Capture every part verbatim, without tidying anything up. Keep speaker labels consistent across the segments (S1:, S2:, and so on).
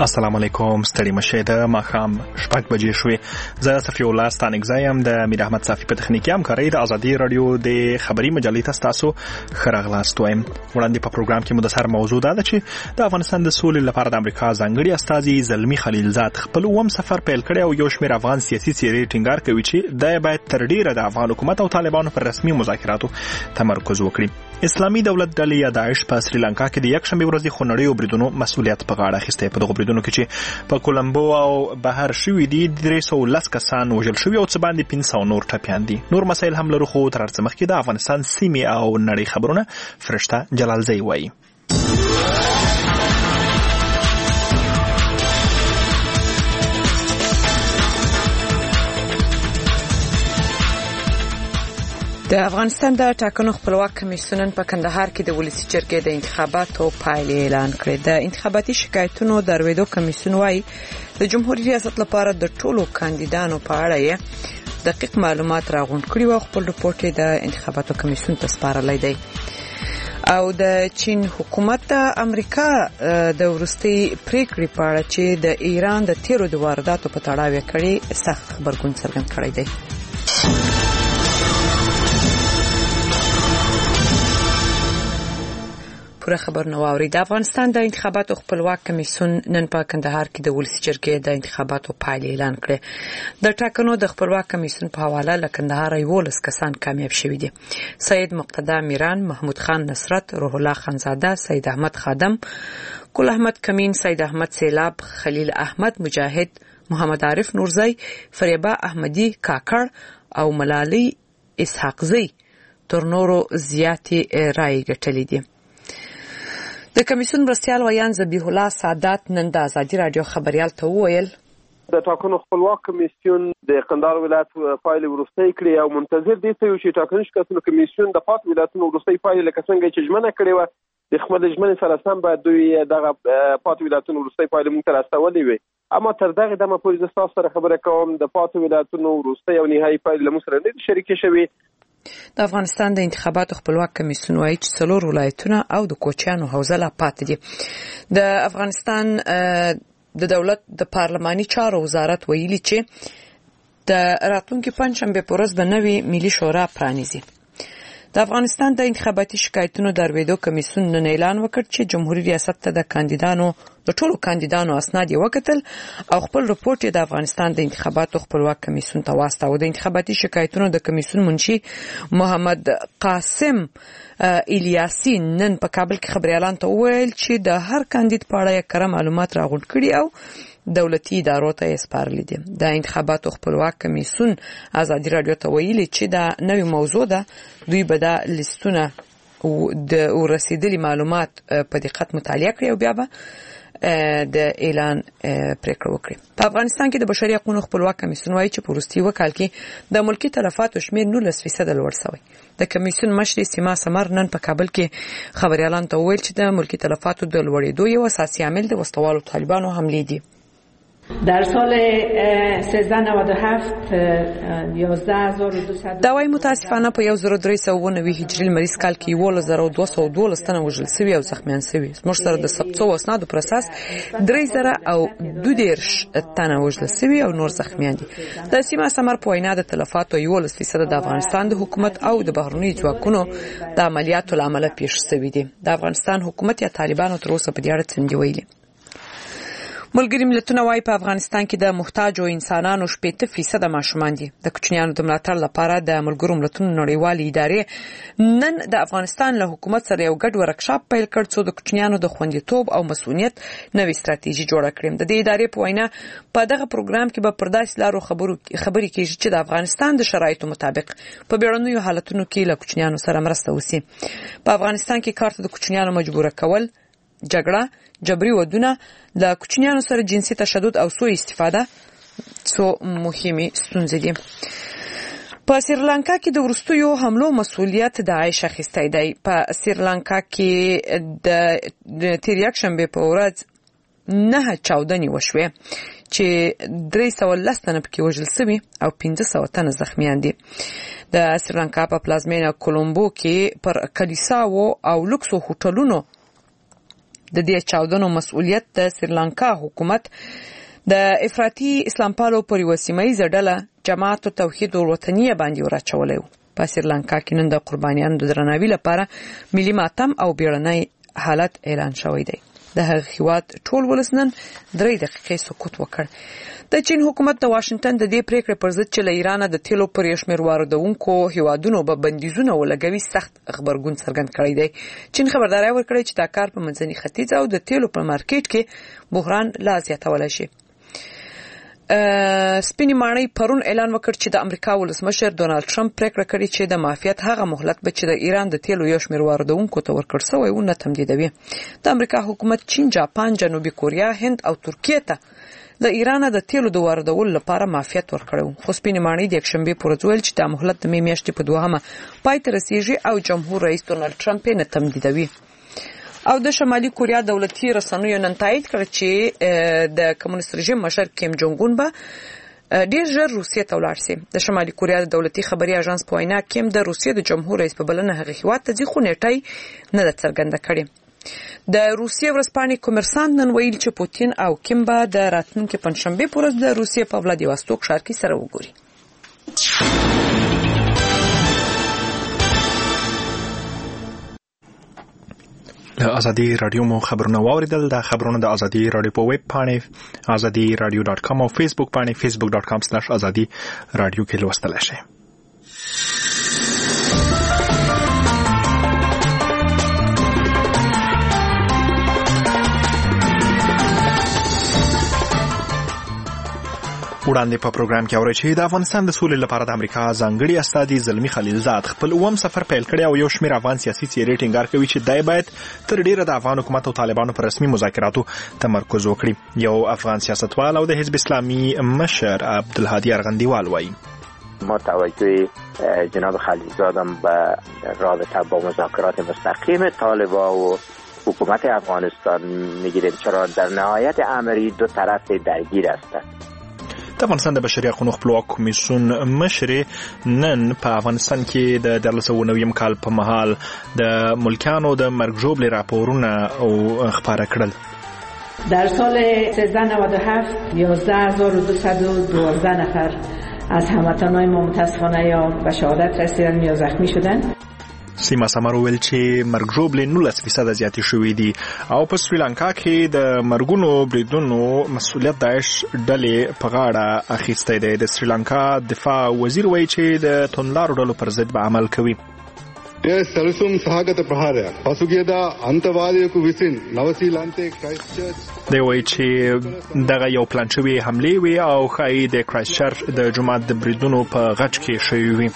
S1: السلام علیکم ستړي مشه د ماښام شپږ بجې شوې. زه صفي الله ستانکزی یم د میر احمد صافي په تخنیکي همکارۍ د ازادي رادیو د خبري مجلې ته ستاسو ښه راغلاست وایم. وړاندې په پروګرام کې مو د سر موضوع ده چې د افغانستان د سولې لپاره د امریکا ځانګړي استازي زلمي خلیلزاد خپل اووم سفر پیل کړی او یو شمېر افغان سیاسي څېرې ټینګار کوي چې دا باید تر ډیره د افغان حکومت او طالبانو پر رسمي مذاکراتو تمرکز وکړي. اسلامي دولت ډلې یا داعش په سریلانکا کې د یکشنبې ورځې خونړیو بریدونو مسؤلیت په غاړه اخیستی. په دغو بریدونو کې چې په کولمبو او بهر شوي دي درې سوه لس کسان وژل شوي او څه باندې پنځه سوه نور ټپیان دي. نور مسایل هم لرو خو تر هر څه مخکې د افغانستان سیمې او نړۍ خبرونه فرشته جلالزی وایي.
S2: د افغانستان د ټاکنو خپلواک کمیسیون په کندهار کې د ولسی جرګې د انتخاباتو پایلې اعلان کړې. د انتخاباتي شکایتونو درویدو کمیسیون وايي د جمهوریت ریاست لپاره د ټولو کاندیدانو په اړه یې دقیق معلومات راغونډ کړي او خپل رپورټ د انتخاباتو کمیسیون ته سپارلی دی. او د چین حکومت د امریکا د ورستي پریکړې په اړه چې د ایران د تیرو د وارداتو په تړاو کړي سخت خبرګون څرګند کړی دی. پوره خبر نو اوري. د افغانستان د انتخاباتو خپلواک کمیسیون نن په کندهار کې د ولسی جرګې د انتخاباتو پایلې اعلان کړې. د ټاکنو د خپلواک کمیسیون په حواله له کندهار یولس کسان کامیاب شوي دي. سید مقتدا میران، محمود خان نصرت، روح الله خانزاده، سید احمد خادم، ګل احمد کمین، سید احمد سیلاب، خلیل احمد مجاهد، محمد عارف نورزی، فریبا احمدی کاکړ او ملالی اسحاقزی تر نورو زیاتې رای ګټلې دي. د کمیسیون مرستیال ویان ذبیح الله سادات نن د ازادي رادیو خبريال ته وویل
S3: د ټاکنو خپلواک کمیسیون د قندهار ولایت فایل ورستۍ کړی او منتظر دي چې ټاکنو شکایتونو کمیسیون د پات ولایتونو ورستۍ فایل لکه څنګه چې ژمنه کړې و د خپل ژمنې سره سم باید دوی دغه پات ولایتونو ورستۍ فایل مونږ ته راستولې وي. اما تر دغه دمه پورې د تاسو سره خبره کوم د پات ولایتونو ورستۍ او نهایي فایل له موږ سره نه شریک شوي.
S2: د افغانستان د انتخاباتو خپلواک کمیسیون وايي چې څلور ولایتونه او د کوچیانو حوزه لا پاتې دي. د افغانستان د دولت د پارلماني چارو وزارت ویلي چې د راتلونکي پنځشنبه په ورځ به نوې ملي شورا پرانیزي. د افغانستان د انتخاباتي شکایتونو درویدو کمیسیون نن اعلان وکړ چې جمهوریت ریاست ته د کاندیدانو د ټولو کاندیدانو اسناد یې وکتل او خپل رپورټ د افغانستان د انتخاباتو خپلواک کمیسیون ته واستاوه. د انتخاباتي شکایتونو د کمیسیون منشي محمد قاسم الیاسی نن په کابل کې خبريالان ته وویل چې د هر کاندید په اړه کره معلومات راغونډ کړي او دولتي ادارو ته یې سپارلي دي. د انتخاباتو خپلواک کمیسیون ازادي رادیو ته ویلي چې دا نوې موضوع ده. دوی به دا لیستونه د ورسېدلي معلومات په دقت مطالعه کړي او بیا به د اعلان پریکړه وکړي. په افغانستان کې د بشري حقوقو خپلواک کمیسیون وايي چې په وروستي وکال کې د ملکی تلفاتو شمېر نولس فیصد لوړ شوی. د کمیسیون مشر سیما سمر نن په کابل کې خبريالان ته وویل چې د ملکی تلفاتو د لوړېدو یو اساسي عامل د وسوالو طالبانو حملې دي.
S4: در سال سیزده نود و هفت یازده هزار و دویست
S2: دا وايي متاسفانه په یو زر درې سوه اوه نوي هجري لمریز کال کې یولس زره دوه سوه دولس تنه وژل شوي او زخمیان شوي. زموږ سره د ثبت شوو اسنادو پر اساس درې زره او دوه دېرش تنه وژل شوي او نور زخمیان دي. د سیما سمر په وینا د تلفاتو یولس فیصد د افغانستان د حکومت او د بهرنیو ځواکونو د عملیاتو له امله پیښ شوي دي. د افغانستان حکومت یا طالبانو تر اوسه په دې اړه څه نه ویلي. ملګری ملتونه وايي په افغانستان کې د محتاجو انسانانو شپږ فیصد ماشومان دي. د کوچنیانو د ملاتړ لپاره د ملګرو ملتونو نړیوالې ادارې نن د افغانستان له حکومت سره یو ګډ ورکشاپ پیل کړ چې د کوچنیانو د خوندیتوب او مسؤلیت نوې ستراتیژي جوړه کړي. د دې ادارې په وینا په دغه پروګرام کې به پر داسې لارو خبرو خبرې کیږي چې د افغانستان د شرایطو مطابق په بیړنیو حالتونو کې له کوچنیانو سره مرسته وشي. په افغانستان کې کار ته د کوچنیانو مجبور کول، جګړه، جبري ودونه، د کوچنیانو سره جنسي تشدد او سوء استفاده څو مهمه ستونزې دي. په سریلانکا کې د ورستیو حملو مسؤلیت داعش اخیستی دی. په سریلانکا کې د تیر یکشنبه په ورځ نه چاودنې وشوې چې درې سوه لس تنه پکې وژل شوي او پنځه سوه تنه زخمیان دي. د سریلانکا په پلازمینه کولمبو کې پر کلیساو او لوکسو هوټلونو د دې چاودنو مسؤلیت د سریلانکا حکومت د افراطي اسلام پالو پر وسیمه ډله جماعت توحید الوطنیه باندې ورچولې و. په سریلانکا کې نن د قربانیانو د درناوي لپاره ملي ماتم او بیړنی حالت اعلان شوی دی. د هغه هیواد ټول ولس نن درې دقیقې سکوت وکړ. د چین حکومت د واشنگټن د دې پریکړې پر ضد چې له ایران د تیلو پر یشمیر واردونکو هیوادونو به بندیزونه ولګوي سخت خبرګون څرګند کړی دی. چین خبرداري ورکړې چې دا کار په منځني ختیځ او د تیلو په مارکیټ کې بحران لا زیاتولی شي. سپینې ماڼۍ پرون اعلان وکړ چې د امریکا ولسمشر ډونالد ټرمپ پریکړه کړې چې د معافیت هغه مهلت به چې د ایران د تیلو یو شمېر واردونکو ته ورکړل شوی و نه تمدیدوي. د امریکا حکومت چین، جاپان، جنوبي کوریا، هند او ترکیه ته د ایران د تیلو د واردولو لپاره معافیت ورکړو. خو سپینې ماڼۍ د یکشنبې پر ورځ ویل چې دا مهلت د مې میاشتې په دوهمه پای ته رسیږي او جمهور رئیس ډونالد ټرمپ یې نه تمدیدوي. او د شمالي کوریا دولتي رسنیو نن تایید کړ چې د کمونیست رژیم مشر کیم جونګ اون به ډیر ژر روسیې ته ولاړ شي. د شمالي کوریا د دولتي خبري اژانس په وینا کیم د روسیې د جمهور رئیس په بلنه هغه هیواد ته ځي خو نیټه نه ده څرګنده کړې. د روسیې ورځپاڼې کومرسانت نن ویل چې پوتین او کیم به د راتلونکي پنځشنبه پر ورځ د روسیې په ولادیواستوک ښار کې سره وګوري.
S1: د ازادي رادیو مو خبرونه واوریدل. د خبرونه د ازادي رادیو په ویب پاڼه ازادي رادیو ډاټ کام او فیسبوک پاڼه فیسبوک ډاټ کام سلاش ازادي رادیو کې لوستل شي. وړاندې په پروګرام کې اورئ چې د افغانستان د سولې لپاره د امریکا ځانګړي استازي زلمي خلیلزاد خپل اووم سفر پیل کړی او یو شمېر افغان سیاسي څېرې ټینګار کوي چې دی باید تر ډیره د افغان حکومت او طالبانو پر رسمي مذاکراتو تمرکز وکړي. یو افغان سیاستوال او د حزب اسلامي مشر عبدالهادي ارغندیوال وایي
S5: ما توجه جناب خلیلزاد هم به رابطه با مذاکرات مستقیم طالبان و حکومت افغانستان میگیریم، چرا در نهایت امری دو طرف درگیر هستند.
S1: د افغانستان د بشري حقوقو خپلواک کمیسیون مشر نن په افغانستان کې د دیارلس سوه نوي کال په مهال د ملکیانو د مرګ ژوبلې راپورونه او خبره کړل.
S4: در سال سیزده نود و هفت یازده هزار و دویست و دوازده نفر از هموطنان ما متاسفانه یا به شهادت رسیدن یا زخمی شدند.
S1: سیما سمر ویل چې مرګ ژوبلې نولس فیصده زیاتې شوې دي او په سریلانکا کې د مرګونو بریدونو مسؤلیت داعش ډلې په غاړه اخیستی دی. د سریلانکا دفاع وزیر وایي چې د توندلارو ډلو پر ضد به عمل کوي.
S6: ඒ සැලසුම් සහගත ප්‍රහාරයක් පසුගියදා අන්තවාදියෙකු විසින් නවසීලන්තයේ ක්‍රයිස්ට් චර්ච්
S1: دی وایي چې دغه یو پلان شوی حملې وي او ښایي د کرایسټ چرچ د جومات د بریدونو په غچ کې شوي وي.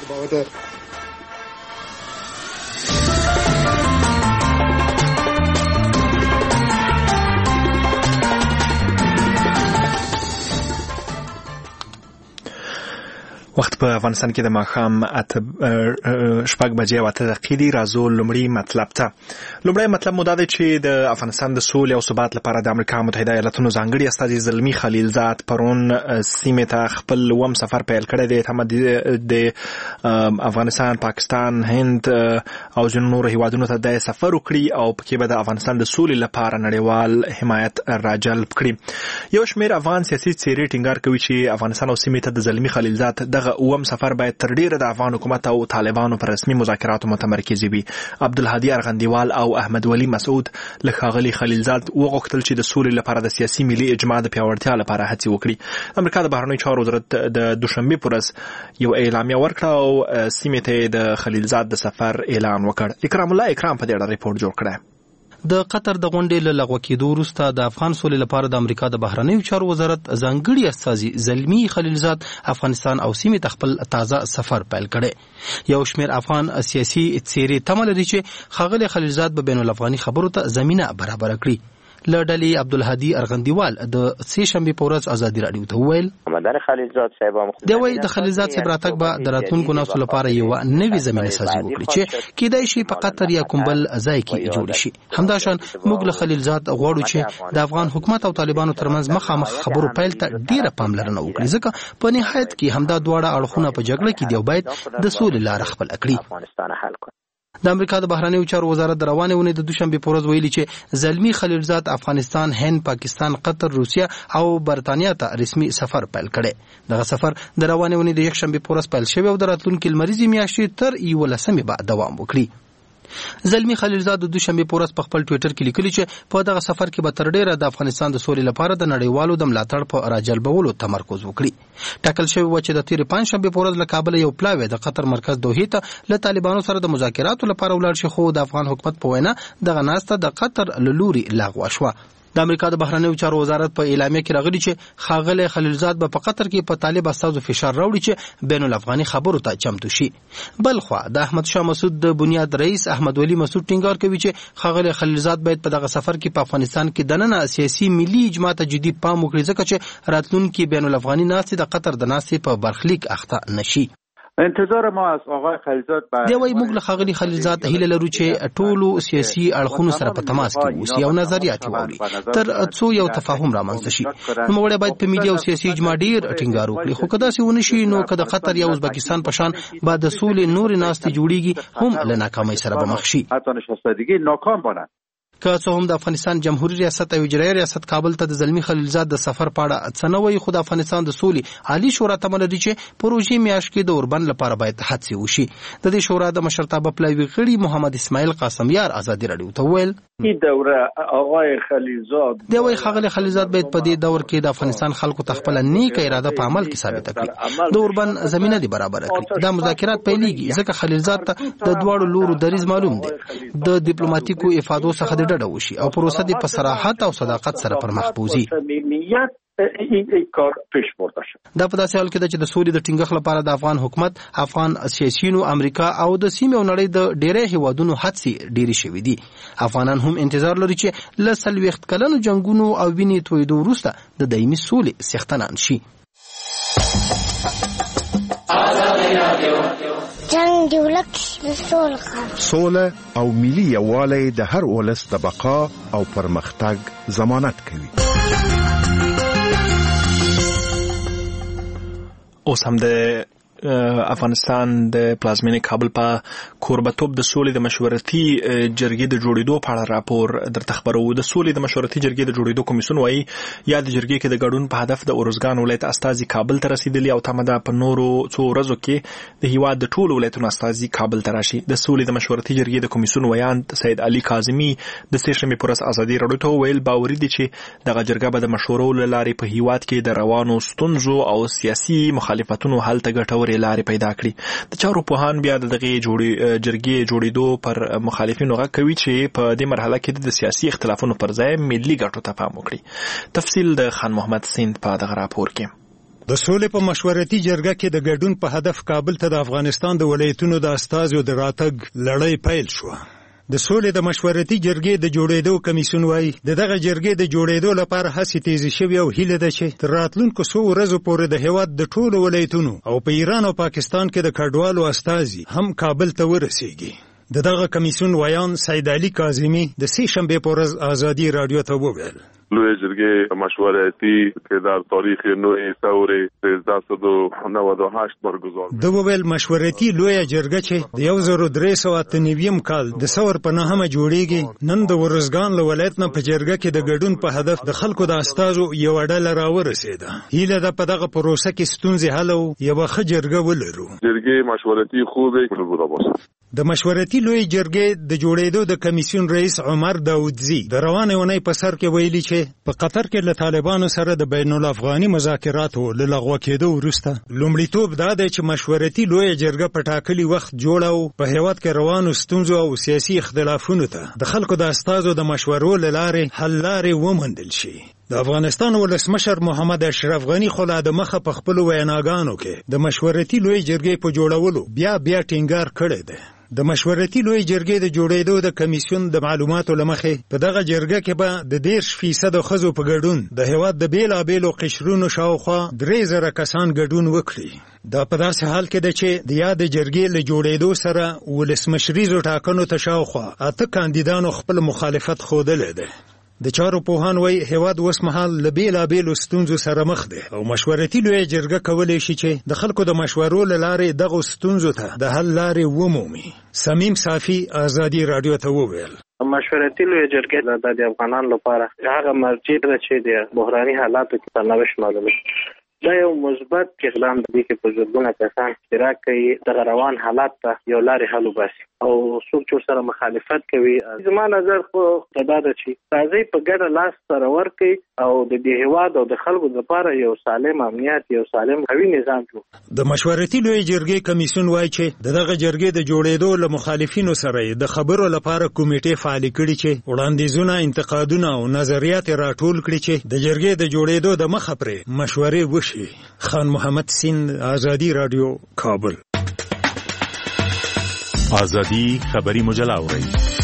S1: وخت په افغانستان کې د ماښام اته شپږ بجې او اته دقیقې دي. راځو لومړی مطلب ته. لومړی مطلب مو دا دی چې د افغانستان د سولې او ثبات لپاره د امریکا متحده ایالاتونو ځانګړي استازي زلمي خلیلزاد پرون سیمې ته خپل اووم سفر پیل کړی دی. تمه د افغانستان، پاکستان، هند او ځینو نورو هیوادونو ته د سفر وکړي او پکې به د افغانستان د سولې لپاره نړیوال حمایت راجلب کړي. یو شمېر افغان سیاسي څېرې ټینګار کوي چې افغانستان او سیمې ته د زلمي خلیلزاد دغه اووم سفر باید تر ډیره د افغان حکومت او طالبانو پر رسمي مذاکراتو متمرکز وي. عبدالهادي ارغندیوال او احمد ولی مسعود له ښاغلي خلیلزاد وغوښتل چې د سولې لپاره د سیاسي ملي اجماع د پیاوړتیا لپاره هڅې وکړي. امریکا د بهرنیو چارو وزارت د دوشنبې پر ورځ یو اعلامیه ورکړه او سیمې ته د خلیلزاد د سفر اعلان وکړ. اکرام الله اکرام په دې اړه ریپورت جوړ کړی.
S7: د قطر د غونډې له لغوه کېدو وروسته د افغان سولې لپاره د امریکا د بهرنیو چارو وزارت ځانګړي استازي زلمي خلیلزاد افغانستان او سیمې ته خپل تازه سفر پیل کړی. یو شمېر افغان سیاسي څېرې تمه لري چې ښاغلی خلیلزاد به بین الافغاني خبرو ته زمینه برابره کړي. له ډلې عبدالهادي ارغندیوال د سې شنبې په ورځ ازادي راډیو ته وویل دی وایي د خلیلزاد صاحب راتګ به د راتلونکو نسلو لپاره یوه نوې زمینه سازي وکړي چې کیدای شي په قطر یا کوم بل ځای کې جوړ شي. همداشان موږ له خلیلزاد غواړو چې د افغان حکومت او طالبانو ترمنځ مخامخ خبرو پیل ته ډیره پاملرنه وکړي، ځکه په نهایت کې همدا دواړه اړخونه په جګړه کې دی او باید د سولې لاره خپله کړي. د امریکا د بهرنیو چارو وزارت د روانې ونې د دوشنبه په ورځ ویلي چې زلمی خلیلزاد افغانستان، هند، پاکستان، قطر، روسیه او برتانیا ته رسمي سفر پیل کړي. دغه سفر د روانې ونې د یکشنبه په ورځ پیل شوی او د راتلونکي لمریزې میاشتې تر یولسمې به دوام وکړي. زلمی خلیلزاد د دوشنبه په ورځ په خپل ټوئیټر کې لیکلي چې په دغه سفر کې به تر ډیره د افغانستان د سولې لپاره د نړیوالو د ملاتړ په راجلبولو تمرکز وکړي. ټاکل شوی و چې د تیر پنځشنبه په ورځ له کابل یو پلاوی د قطر مرکز دوحې ته له طالبانو سره د مذاکراتو لپاره ولاړ شي، خو د افغان حکومت په وینا دغه ناسته د قطر له لوري لغوه شوه. د امریکا د بهرنیو چارو وزارت په اعلامیه کې راغلی چې ښاغلی خلیلزاد به په قطر کې په طالب استازو فشار راوړي چې بین الافغاني خبرو ته چمتو شي. بل خو د احمد شاه مسعود د بنیاد رئیس احمد ولی مسعود ټینګار کوي چې ښاغلی خلیلزاد باید په دغه سفر کې په افغانستان کې دننه سیاسي ملي اجماع ته جدي پام وکړي، ځکه چې راتلونکي بین الافغاني ناستې د قطر د ناستې په برخلیک اخته نشي.
S8: انتظار ما از آقای خلیلزاد
S7: دی وایي موږ له ښاغلي خلیلزاد هیله لرو چې ټولو سیاسي اړخونو سره په تماس کې اوسي او نظریات واوري تر څو یو تفاهم رامنځته شي. نوموړی باید په ملي او سیاسي اجماع ډیر ټینګار وکړي، خو که داسې ونه شي نو که د قطر یا ازبکستان په شان به د سولې نورې ناستې جوړیږي هم له ناکامۍ سره به مخ شي. که څه هم د افغانستان جمهوریت ریاست او اجرایي ریاست کابل ته د زلمی خلیلزاد د سفر په اړه څه نه وایي، خو د افغانستان د سولې عالی شورا تمه لري چې پروژې میاشت کې د اوربند لپاره باید هڅې وشي. د دې شورا د مشرتابه پلاوي غړي محمد اسماعیل قاسمیار ازادي رادیو ته وویل
S8: این دوره آقای خلیلزاد
S7: دی وایي ښاغلی خلیلزاد باید په دې دور کې د افغانستان خلکو ته خپله نیکه اراده په عمل کې ثابته کړي. د اوربند زمینه دې برابره کړي. دا مذاکرات پیلېږي ځکه خلیلزاد ته د دواړو لورو دریځ معلوم دی. د ډیپلوماټیکو افادو څخه د ډډه وشي او پروسه دې په صراحت او صداقت سره پر مخ بوزي.
S8: این کار پیش برده شد.
S7: دا په داسې حال کې ده چې د سولې د ټینګښت لپاره د افغان حکومت، افغان سیاسيونو، امریکا او د سیمې او نړۍ د ډېری هیوادونو هڅې ډېرې شوې دي. افغانان هم انتظار لري چې له څلوېښت کلنو جنګونو او وینې تویېدو وروسته د دایمي سولې څښتنان شي.
S9: جنگ دی ولک سوله او ملي یووالی د هر ولس د بقا او پرمختګ ضمانت کوي.
S1: اوس هم د افغانستان د پلازمینې کابل په کوربتوب د سولې د مشورتي جرګې د جوړېدو په اړه راپور درته خبرو. د سولې د مشورتي جرګې د جوړېدو کمیسیون وایي یا د جرګې کې د ګډون په هدف د ارزګان ولایت استازي کابل ته رسیدلی او تمه ده په نورو څو ورځو کې د هیواد د ټولو ولایتونو استازي کابل ته راشي. د سولې د مشورتي جرګې د کمیسیون ویاند سید علي کاظمي د سېشنبې په ورځ ازادي راډیو ته وویل باوري دي چې دغه جرګه به د مشورو له لارې په هیواد کې د روانو ستونزو او سیاسي مخالفتونو حل ته ګټورې لارې پیدا کړي. د چارو پوهان بیا د دغه جوړې جرګې جوړېدو پر مخالفینو غږ کوي چې په دې مرحله کې د سیاسي اختلافونو پر ځای ملي ګټو ته پام وکړي. تفصیل د خان محمد سیند په دغه راپور کې.
S10: د سولې په مشورتي جرګه کې د ګډون په هدف کابل ته د افغانستان د ولایتونو د استازو د راتګ لړۍ پیل شوه. د سولې د مشورتي جرګې د جوړېدو کمیسیون وايي د دغه جرګې د جوړېدو لپاره هڅې تیزې شوې او هیله ده چې تر راتلونکو څو ورځو پورې د هیواد د ټولو ولایتونو او په ایران او پاکستان کې د کډوالو استازي هم کابل ته ورسیږي. د دغه کمیسیون ویان سید علي کاظمي د سې شنبې په ورځ ازادي راډیو ته وویل
S11: لوی جرګې مشورتي کې در تاریخ نوې ثورې سیزده سوه و نود و هشت برگزار
S10: د وویل مشورتي لوی جرګه چې د یو زر و درې سوه اته نوي کال د ثور په نهمه جوړیږي نن د ورزګان له ولایت نه په جرګه کې د ګډون په هدف د خلکو د استازو یو ډله راورسېده. هیله ده په دغه پروسه کې ستونزې حل او یوه ښه جرګه ولرو.
S11: جرګې مشورتي خوبه
S10: د مشورتي لوی جرګې د جوړېدو د کمیسیون رئیس عمر داودزي د روانې اونۍ په سر کې ویلي چې په قطر کې له طالبانو سره د بین الافغاني مذاکراتو له لغوه کېدو وروسته لومړیتوب دا دی چې مشورتي لوی جرګه په ټاکلي وخت جوړه او په هیواد کې روانو ستونزو او سیاسي اختلافونو ته د خلکو د استازو د مشورو له لارې حل لارې وموندل شي. د افغانستان ولسمشر محمد اشرف غنی خو لا د مخه په خپلو ویناګانو کې د مشورتي لوی جرګې په جوړولو بیا بیا ټینګار کړی دی. د مشورتي لوی جرګې د جوړېدو د کمیسیون د معلوماتو له مخې په دغه جرګه کې به د دېرش فیصده ښځو په ګډون د هېواد د بېلابېلو قشرونو شاوخوا درې زره کسان ګډون وکړي. دا په داسې حال کې ده چې د یادې جرګې له جوړېدو سره ولسمشریزو ټاکنو ته شاوخوا اته کاندیدانو خپل مخالفت ښودلی دی. د چارو پوهان وایي هیواد اوس مهال له بېلابېلو ستونزو سره مخ دی او مشورتي لویه جرګه کولی شي چې د خلکو د مشورو له لارې دغو ستونزو ته د حل لارې ومومي. سمیم صافي ازادي راډیو ته وویل
S12: مشورتي لویه جرګه د افغانانو لپاره هغه مرجع ده چې د بحراني حالاتو کې سرنوشت معلوموي. دا یو مثبت اقدام دی چې په زرګونه کسان اشتراک کوي د روان حالات ته یو لارې حل وباسي او څوک چې سره مخالفت کوي. زما نظر خو دا ده چې راځي په ګډه لاس سره ورکړي او د دې هیواد او د خلکو لپاره یو سالم امنیت یو سالم قوي نظام جوړ.
S10: د مشورتي لویه جرګې کمیسیون وایي چې دغه جرګې د جوړېدو له مخالفینو سره د خبرو لپاره کمیټې فعالې کړي چې وړاندیزونه انتقادونه او نظریات راټول کړي چې د جرګې د جوړېدو د مخه پرې مشورې وشي. خان محمد سیند ازادي راډیو کابل.
S13: ازادي خبری مجله اورئ.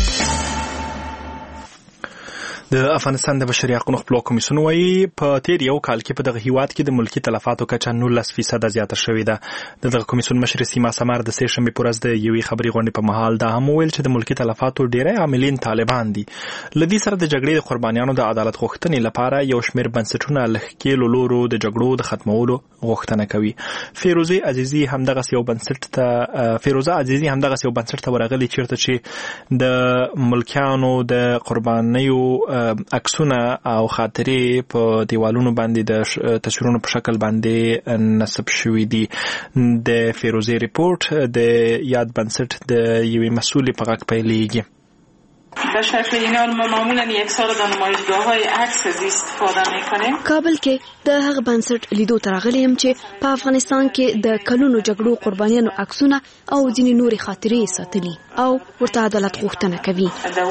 S1: د افغانستان د بشري حقوقو خپلواک کمیسیون وايي په تیر یو کال کې په دغه هیواد کې د ملکی تلفاتو کچه نولس فیصد زیاته شوې ده. د دغه کمیسیون مشر سیما سمار د سې شنبې پر ورځ د یوې خبري غونډې په مهال دا هم ویل چې د ملکی تلفاتو ډیری عاملین طالبان دي. لدی سره د جګړې د قربانیانو د عدالت غوښتنې لپاره یو شمېر بنسټونه لخکېلو لورو د جګړو د ختمولو غوښتنه کوي. فیروزه عزیزی همدغه یو بنسټ ته فیروزه عزیزی همدغه یو بنسټ ته ورغلي چیرته چې د ملکیانو د قربانیو عکسونه او خاطرې په دیوالونو باندې د تصویرونو په شکل باندې نصب شوي دي. د فیروزه ریپورت د یاد بنسټ د یوې مسئولې په غږ پیلېږي.
S14: به شکل اینا ما معمولا یک سال در نمایشگاه‌های عکس از استفاده می‌کنیم.
S15: کابل کې د هغه بنسټ لیدو ترغلي هم چې په افغانستان کې د کلونو جګړو قربانیانو عکسونه او ځینې نورې خاطرې ساتلي او ورته عدالت غوښتنه کوي.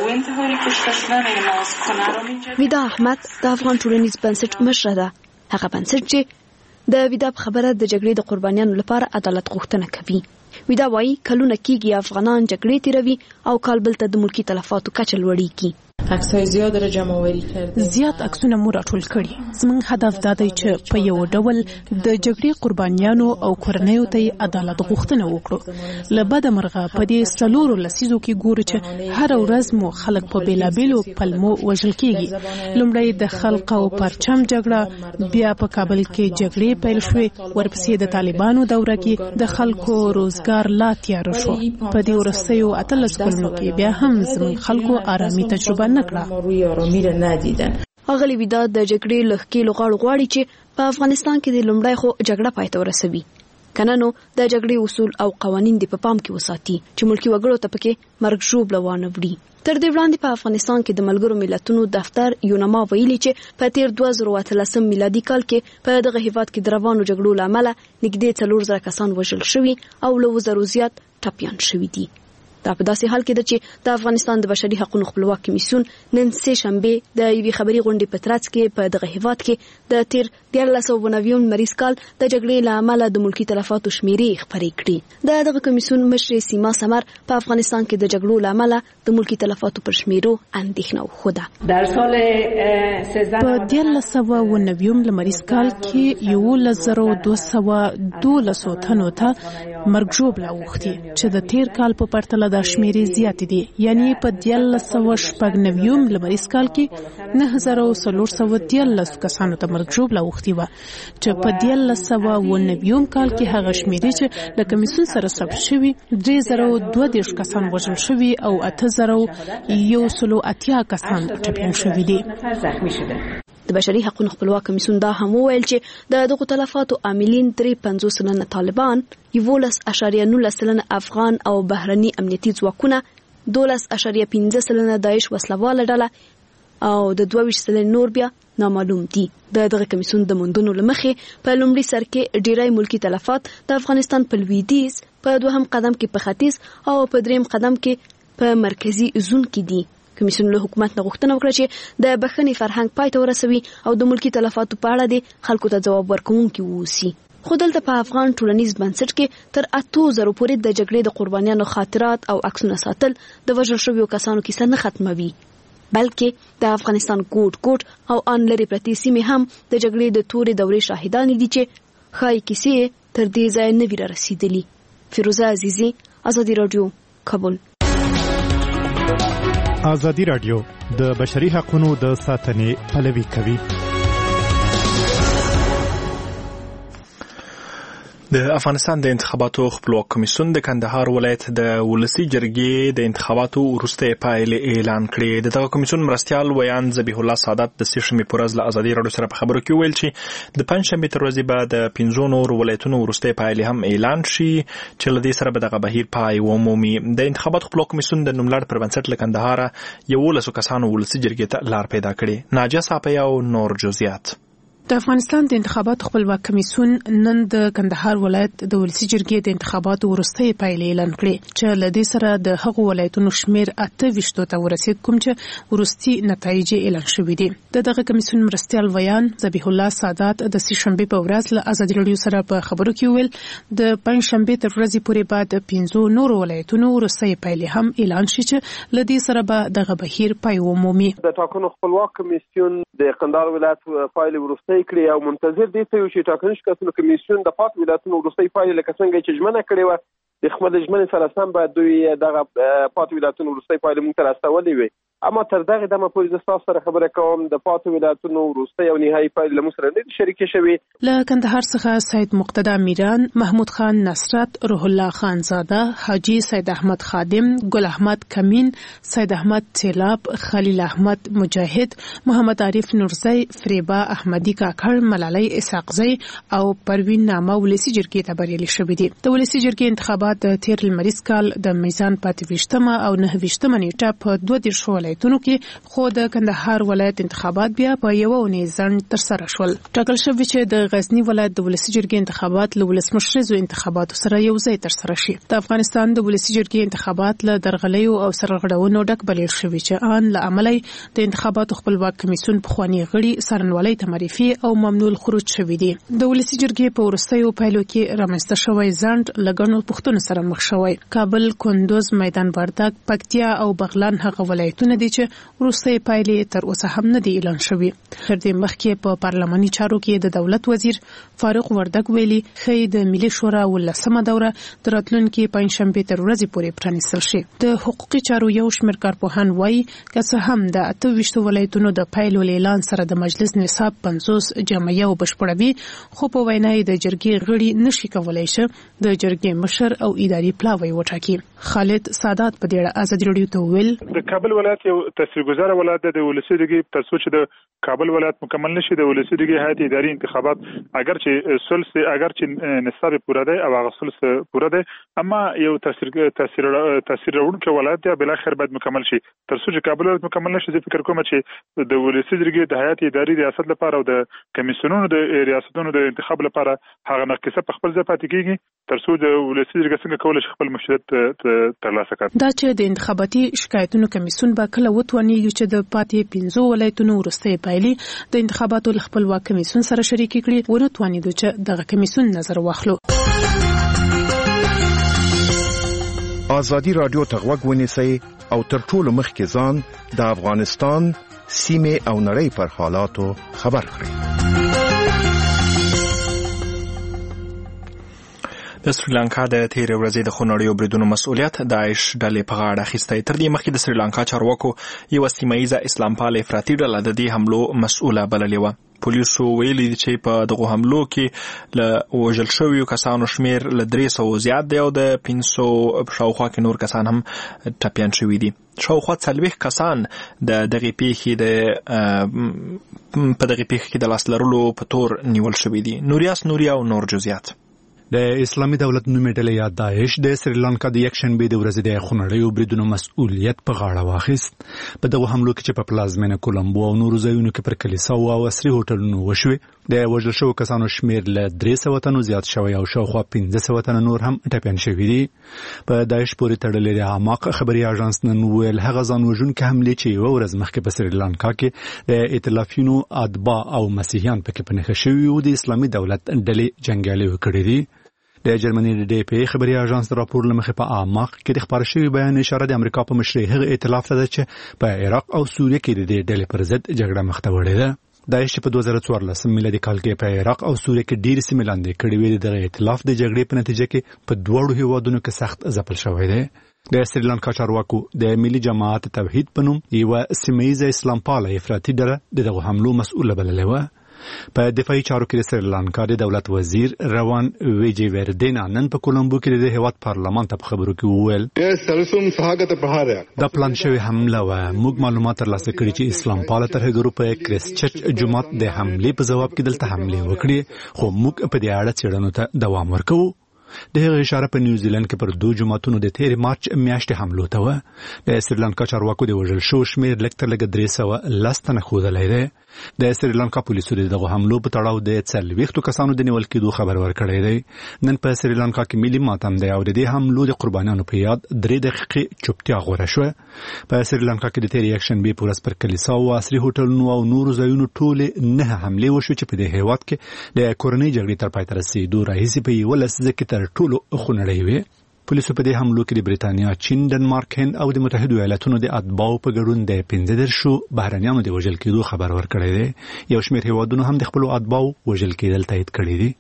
S15: ویدا احمد د افغان ټولنیز بنسټ مشره ده. هغه بنسټ چې د ویدا په خبره د جګړې د قربانیانو لپاره عدالت غوښتنه کوي. ویدا وایي کلونه کېږي افغانان جګړې تیروي او کال بل ته د ملکی تلفاتو کچه لوړیږي.
S16: عکسای زیات را جمع آوری کردیم.
S17: زیات عکسونه مو راټول کړي. زموږ هدف دا دی چې په یو ډول د جګړې قربانیانو او کورنیو ته عدالت غوښتنه وکړو. له بده مرغه په دې څلورو لسیزو کې ګورو چې هر ورځ مو خلک په بیلابیلو پلمو وژل کېږي. لومړی د خلق او پرچم جګړه، بیا په کابل کې جګړې پیل شوې، ورپسې د طالبانو دوره کې د خلکو روزګار لا تیار شو. په دې وروستیو اتلس کلونو کې بیا هم زموږ خلکو آرامي تجربه
S15: اغلی ویدا د جګړې لخکې لغړ غواړي چې په افغانستان کې د لومړی خو جګړه پای ته ورسوي. کنه نو د جګړې اصول او قوانین د په پام کې وساتي چې ملکی وګړو ته پکې مرګ ژوبله وانه وړي. تر دې وړاندې په افغانستان کې د ملګرو ملتونو دفتر یونما ویلي چې په تیر دوه زره اتلسم میلادي کال کې په دغه هیواد کې د روانو جګړو له امله نږدې څلور زره کسان وژل شوي او له اووه زرو زیات ټپیان شوي دي. دا په داسې حال کې ده چې د افغانستان د بشري حقوقو خپلواک کمیسیون نن سه شنبه د یوې خبري غونډې په ترڅ کې په دغه هیواد کې د تیر دیارلس سوه نوي مریض کال د جګړې له امله د ملکی تلفاتو شمیرې خبرې کړې. د دغه کمیسیون مشر سیما سمر په افغانستان کې د جګړو له امله د ملکی تلفاتو پر شمیرو اندېښنه وښوده.
S16: در سال
S17: په دیارلس سوه نوي مریض کال کې یولس زره دوه سوه دولس تنو ته مرګ ژوبله اوښتې چې د تیر کال په پرتله د شمیرې زیات دي. یعنی په دیارلس سوه شپږ نوي لمریز کال کې نه زره څلور سوه دیارلس کسانو ته مرګ ژوبله اوښتې وه چې په دیارلس سوه اووه نوي کال کې هغه شمیرې چې له کمیسیون سره ثبت شوي درې زره دوه دېرش کسان وژل شوي او اته زره یو سلو اتیا کسان ټپیان شوي دي.
S15: د بشري حقوقو خپلواک کمیسیون دا هم وویل چې د دغو تلفاتو عاملین درې پنځوس سلنه طالبان، یولس اشاریه نولس سلنه افغان او بهرني امنیتي ځواکونه، دولس اشاریه پنځه سلنه داعش وسلواله ډله او د دوه ویشت سلنه نور بیا نامعلوم دي. د دغه کمیسیون د موندنو له مخې په لومړي سر کې ډیری ملکی تلفات د افغانستان په لویدیځ، په دوهم قدم کې په ختیځ او په دریم قدم کې په مرکزي زون کې دي. کمیسیون له حکومت نه غوښتنه وکړه چې د بخښنې فرهنګ پای ته ورسوي او د ملکی تلفاتو په اړه د خلکو ته ځواب ورکوونکي واوسي. خو دلته په افغان ټولنیز بنسټ کې تر اتو زرو پورې د جګړې د قربانیانو خاطرات او عکسونه ساتل د وژل شویو کسانو کیسه نه ختموي، بلکې د افغانستان ګوټ ګوټ او ان لري پرتې سیمې هم د جګړې د تورې دورې شاهدان دي چې ښایي کیسې تر دې ځایه نه وي رارسېدلي. فیروزه عزیزي، ازادي راډیو، کابل.
S18: ازادي راډیو د بشري حقوقو د ساتنې پلوي کوي.
S1: د افغانستان د انتخاباتو خپلواک کمیسیون د کندهار ولایت د ولسی جرګې د انتخاباتو وروستۍ پایلې اعلان کړې. د دغه کمیسیون مرستیال ویان ذبیح الله سعادت د سیشمې پورز له ازادي راډیو سره په خبرو کې ویل چې د پنځشنبه تر ورځې بعد د پنځو نور ولایتونو وروستۍ پایلې هم اعلان شي چې له دې سره به دغه بهیر پای ومومي. د انتخاباتو خپلواک کمیسیون د نوملړ پر بنسټ له کندهار یولسو کسانو ولسی جرګې ته لار پیدا کړې. ناجیه صافی او نور جزئیات.
S17: د افغانستان د انتخاباتو خپلواک کمیسیون نن د کندهار ولایت د ولسی جرګې د انتخاباتو وروستۍ پایلې اعلان کړې چې له دې سره د هغو ولایتونو شمیر اته ویشتو ته ورسید کوم چې وروستي نتایج اعلان شوي دي. د دغه کمیسیون مرستیال ویان ذبیح الله سعادت د سهشنبه په ورځ له ازادي راډیو سره په خبرو کې ویل د پنځشنبه تر ورځې پورې بعد د پنځو نور ولایتونو وروستۍ پایلې هم اعلان شي چې له دې سره به دغه بهیر پای ومومي.
S3: د ټاکنو خپلواک کمیسیون د کندهار ولایت پایلې وروستۍ کړې او منتظر دي چې ټاکنیز کسانو کمیسیون د پات ولایتونو وروستۍ پایلې لکه څنګه چې ژمنه کړې و د خپل ژمنې سره سم باید دوی دغه پات ولایتونو وروستۍ پایلې موږ ته راستولې وي. اما تر دغه دمه پورې زه تاسو سره خبره کوم د پات ولایتونو وروستۍ او نهایي پایلې له موږ سره نه شریکې شوي.
S17: له کندهار څخه سید مقتدا میران، محمود خان نصرت، روح الله خان زاده، حاجی سید احمد خادم، ګل احمد کمین، سید احمد سیلاب، خلیل احمد مجاهد، محمد عارف نورزی، فریبا احمدی کاکړ، ملالۍ اسحاقزی او پروین نامه ولسی جرګې ته بریالي شوي دي. د ولسی جرګې انتخابات د تیر لمریز کال د میزان پاتې ویشتمه او نه ویشتمه نیټه په دوه دېرش ولایتونو کې خو د کندهار ولایت انتخابات بیا په یو اونۍ ځنډ ترسره شول. ټاکل شوی چې د غزنی ولایت د ولسی جرګې انتخابات له ولسمشریزو انتخاباتو سره یو ځای ترسره شي. د افغانستان د ولسی جرګې انتخابات له درغلیو او سرغړونو ډک بلل شوی چې ان له عملی د انتخاباتو خپلواک کمیسیون په خواني غړي سرنوالي تمریفي او ممنوع الخروج شوی دي. د ولسی جرګې په ورستیو پایلو کې رامنځته شوی ځنډ لګڼو پښتون سره مخ شوی. کابل، کندوز، میدان وردګ، پکتیا او بغلان هغه ولایتونه دي چې وروستۍ پایلې تر اوسه هم نه دي اعلان شوي. تر دې مخکې په پارلماني چارو کې د دولت وزیر فاروق وردګ ویلي ښایي د ملي شورا ولسمه دوره د راتلونکي پنځشنبې تر ورځې پورې پرانیستل شي. د حقوقي چارو یو شمېر کارپوهان وایي که څه هم د اته ویشتو ولایتونو د پایلو له اعلان سره د مجلس نصاب پنځوس جمعیه او بشپړوي، خو په وینا یې د جرګې غړي نشي کولی شي د جرګې مشر او اداري پلاوی وټاکي. خالد سادات په دې ازادي راډیو ته ویل
S19: د کابل ولایت یو تاثیرګذار ولایت د ولسی جرګې تر څو چې د کابل ولایت مکمل نشي د ولسی جرګې هیئت اداري انتخابات اگر چې سلس اگر چې نصاب پوره دی او هغه سلس پوره دی اما یو تاثیر تاثیر تاثیر راوړونکی ولایت دی بل اخر باید مکمل شي. تر څو چې کابل ولایت مکمل نشي زه فکر کوم چې د ولسی جرګې د هیئت اداري ریاست لپاره او د کمیسیونونو د ریاستونو د انتخاب لپاره هغه ناقصه په خپل ځای پاتې کیږي تر څو د ولسی جرګې څنګه کولای شي خپل مشروعیت ترلاسه کړي.
S17: دا چې د انتخاباتي شکایتونو کمیسیون به کله وتوانیږي چې د پاتې پنځو ولایتونو وروستۍ پایلې د انتخاباتو خپلواک کمیسیون سره شریکې کړي ونه توانیدو چې دغه کمیسیون نظر واخلو.
S9: ازادي راډیو ته غوږ ونیسئ او تر ټولو مخکې ځان د افغانستان سیمې او نړۍ پر حالاتو خبر کړئ.
S1: د سریلانکا د تیرې ورځې د خونړیو بریدونو مسؤلیت داعش ډلې په غاړه اخیستی. تر دې مخکې د سریلانکا چارواکو یوه سیمه ییزه اسلام پاله افراطي ډله د دې حملو مسؤله بللې وه. پولیسو ویلي چې په دغه حملو کې له وژل شویو کسانو شمیر له درې سوو زیات دی او د پنځه سوو شاوخوا کې نور کسان هم ټپیان شوي دي. شاوخوا څلوېښت کسان د دغې پیښې د په دغې پیښې کې د لاس لرلو په تور نیول شوي دي. نوریاس نوریا او نور جزئیات.
S20: د اسلامي دولت نومې ډلې یا داعش د سریلانکا د یکشنبې د ورځې د خونړیو بریدونو مسؤلیت په غاړه واخیست. په دغه حملو کې چې په پلازمینه کولمبو او نورو ځایونو کې پر کلیساو او عصري هوټلونو وشوې د وژل شوو کسانو شمیر له درې سوه تنو زیات شوی او شاوخوا پنځه سوه تنه نور هم ټپیان شوي دي. په داعش پورې تړلې د عماق خبري اژانس نن ویل هغه ځان وژونکي حملې چې یوه ورځ مخکې په سریلانکا کې د ائتلافیونو اتباع او مسیحیان پکې په نښه شوي وو د اسلامي دولت ډلې جنګیالي وکړي دي. د جرمني د ډي پی خبري اژانس راپور لمخې په اعماق کې د خبر شوی بیان اشاره د امریکا په مشرۍ هغه ائتلاف ته ده چې په عراق او سوریه کې د ډلې پر ضد جګړه مخ ته وړې ده. داعش په دوه زره څوارلس میلادي کال کې په عراق او سوریه کې ډېر سیمې لاندې کړې وې. د ائتلاف د جګړې په نتیجه کې په دواړو هیوادونو کې سخت ځپل شوی دی. د سریلانکا چارواکو د ملي جماعت توحید په نوم یو سیمه‌ییزه اسلام پاله افراطي ډله دغه حملو مسؤله بللې و. په دفاعي چارو کې د سریلانکا د دولت وزیر روان ویجی وردینا نن په کولمبو کې د هیواد پارلمان ته په خبرو کې وویل دا پلان شوی حمله و. موږ معلومات ترلاسه کړي چې اسلام پاله ترهګرو په کریس چرچ جماعت د حملې په جواب کې دلته حمله وکړي، خو موږ په دې اړه څېړنو ته دوام ورکوو. د هغې اشاره په نیوزیلند کې پر دوه جماعتونو د تېرې مارچ میاشتې حملو ته وه. د سریلانکا چارواکو د وژل شوو شمېر لږ تر لږه درې سوه لس تنه ښودلی دی. د سریلانکا پولیسو د دغو حملو په تړاو د څلوېښتو کسانو د نیول کېدو خبر ورکړی دی. نن په سریلانکا کې ملي ماتم دی او د دې حملو د قربانیانو په یاد درې دقیقې چوپتیا غوره شوه. په سریلانکا کې د تېرې یکشنبې په ورځ پر کلیساو، عصري هوټلونو او نورو ځایونو ټولې نه حملې وشوې چې په دې هېواد کې د کورنۍ جګړې تر پای ته رسېدو راهیسې په یولس ځایه کې تر ټولو خونړۍ وې. پولیسو په دې حملو کې د بریتانیا، چین، ډنمارک، هند او د متحدو ایالاتونو د اتباعو په ګډون د پنځه دېرشو بهرنیانو د وژل کېدو خبر ورکړی دی. یو شمېر هېوادونو هم د خپلو اتباعو وژل کېدل تایید کړي دي.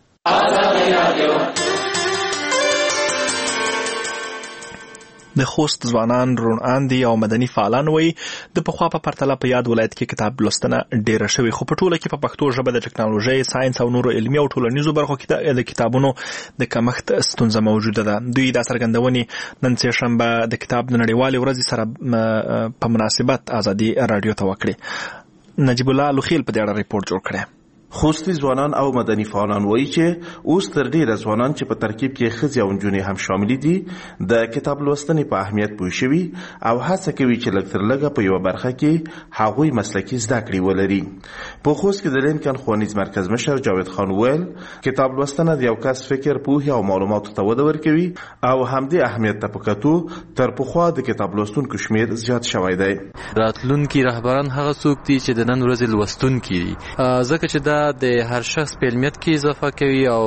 S1: د خوست ځوانان، روڼ اندي او مدني فعالان وایي د پخوا په پرتله په یاد ولایت کې کتاب لوستنه ډیره شوې، خو په ټوله کې په پښتو ژبه د ټکنالوژۍ، ساينس او نورو علمي او ټولنیزو برخو کې د کتابونو د کمښت ستونزه موجوده ده. دوی دا څرګندونې نن سه شنبه د کتاب د نړیوالې ورځې سره په مناسبت ازادي رادیو ته وکړې. نجیب الله لوخیل په دې اړه ریپورت جوړ کړی.
S21: خوستي ځوانان او مدني فعالان وایي چې اوس تر ډیره ځوانان چې په ترکیب کې ښځې او نجونې هم شامل دي د کتاب لوستنې په اهمیت پوه شوي او هڅه کوي چې لږ تر لږه په یوه برخه کې هغوی مسلکي زده کړې ولري. په خوست کې د لینکن ښوونیز مرکز مشر جاوید خان وویل کتاب لوستنه د یو کس فکر، پوهې او معلوماتو ته وده ورکوي او همدې اهمیت ته په کتو تر پخوا د کتاب لوستونکو شمېر زیات شوی دی.
S22: راتلونکي رهبران هغه څوک دي چې د نن ورځې لوستونکي دي، ځکه چې دا د هر شخص په علمیت کې اضافه کوي او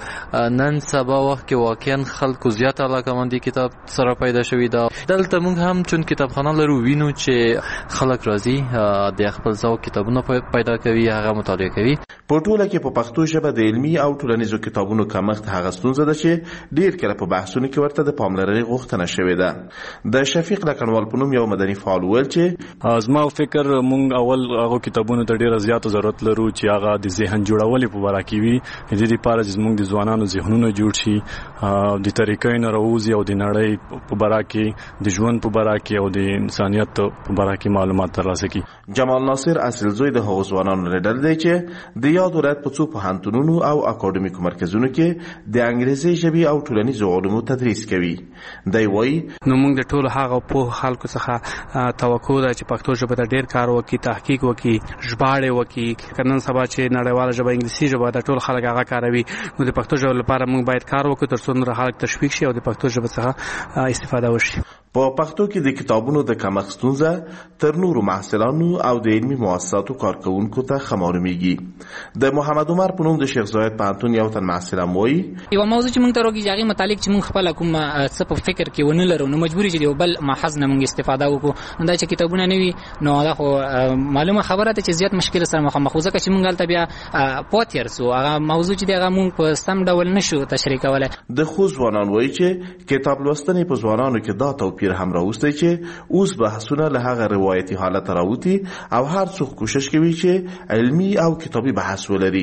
S22: نن سبا وخت کې واقعا خلکو زیات علاقه‌مندي کتاب سره پیدا شوی دا. دلته موږ هم چون کتابخانه لرو وینو چې خلک راځي د خپل ذوق کتابونه پیدا کوي، هغه مطالعه کوي.
S21: په ټوله کې په پښتو ژبه د علمي او ټولنیزو کتابونو کمښت هغه ستونزه ده چې ډیر کله په بحثونو کې ورته د پاملرنې غوښتنه شوې ده. د شفیق لکنوال په نوم یو مدني فعال ویل چې
S23: زما فکر موږ اول هغه کتابونو ته ډیر زیات ضرورت لرو چې هغه د ذهن جوړولې په باره کې وي، د دې لپاره چې موږ د ځوانانو ذهنونه جوړ شي، د طریقې نه راوځي او د نړۍ په باره کې، د ژوند په باره کې او د انسانیت په باره کې معلومات ترلاسه کړي.
S21: جمال ناصر اصلزوی د هغو ځوانانو نه ډله دی چې د یاد ولایت په څو پوهنتونونو او اکاډمیکو مرکزونو کې د انګریزي ژبې او ټولنیزو علومو تدریس کوي. دی وایي
S24: نو موږ د ټولو هغه پوه خلکو څخه توقع ده چې پښتو ژبه ته ډېر کار وکړي، تحقیق وکړي، ژباړې وکړي. نن سبا چې نړیواله ژبه انګلیسي ژبه د ټول خلک هغه کاروي، نو د پښتو ژبې لپاره موږ باید کار وکړو تر څو نور خلک تشویق شي او د پښتو ژبې څخه استفاده وشي.
S21: په پښتو کې د کتابونو د کمښت ستونزه تر نورو محصلانو او د علمي مؤسساتو کارکونکو ته خمارمیږي. د محمد عمر په نوم د شیخ زاید پوهنتون یو تن محصل وایي
S25: یو موضوع چې موږ ته راغی هغه متعلق چې موږ خپل کوم څه په فکر کې ونه لرو، نو مجبوري چې یو بل محض نه موږ استفاده وکړو. دا چې کتابونه نه وي نو دا خو معلومه خبره ده چې زیات مشکل سره مخامخ ځکه چې موږ هلته بیا پاتیر سو هغه موضوع چې دغه موږ په سم ډول نشو تشریح کولای.
S21: د خو ځوانان وایي چې کتاب لوستنې په ځوانانو کې دا توپیر هم راوستی چې اوس بحثونه له هغه روایتي حالت راوتی او هر څوک کوشش کوي چې علمي او کتابي بحث ولري.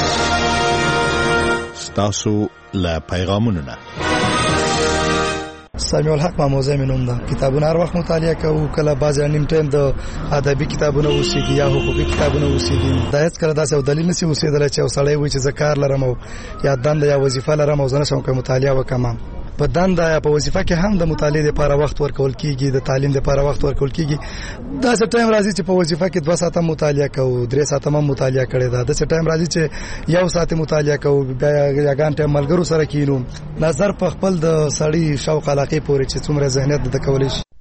S13: ستاسو له پیغامونو نه
S26: سامي الحق موضوع منوم ده. کتابونه هر وخت مطالعه کوو، کله بعض نیم ټایم د ادبي کتابونه وسیږي یا حقوقي کتابونه وسیږي. دا هیڅ کله داسې یو دلیل نشي وسیدل چې وسړی وي چې زکار لرم او یا دنده یا وظیفه لرم او زنه شم کوم مطالعه وکم. په دنده یا په وظیفه کې هم د مطالعې لپاره وخت ورکول کیږي، د تعلیم لپاره وخت ورکول کیږي. دا څه ټایم راځي چې په وظیفه کې دوه ساعته مطالعه کوو، درې ساعته هم مطالعه کړي دا. د څه ټایم راځي چې یو ساعت مطالعه کوو، بیا یا ګان ټایم ملګرو سره کینو. نظر په خپل د سړی شوق علاقه پورې چې څومره ذهنیت د کولای شي.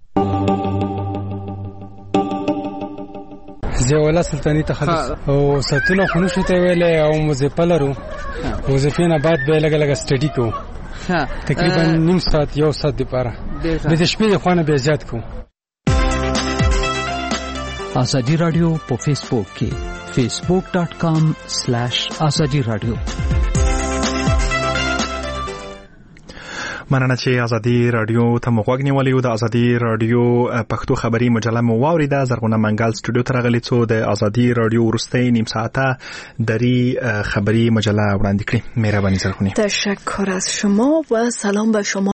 S27: زیولا سلطانی تخلص او ساتونو خنوشو ته ویلې او وظیفه لرو. وظیفې نه بعد به لګ لګ سټډي کوو، تقریبا نیم ساعت یو ساعت دی پاره د شپې خوانه به زیات کو.
S28: ازادي رادیو په فیسبوک کې فیسبوک ډاٹ کام سلیش ازادي رادیو.
S1: مننه چې ازادي رادیو ته مغوږ نیولې و. د ازادي رادیو پښتو خبري مجله مو واوریده. زرغونه منګل استودیو ته راغلی څو د ازادي رادیو ورستۍ نیم ساعته دری خبری مجله وړاندې کړې. مهرباني زرغونه.
S2: تشکر از شما و سلام به شما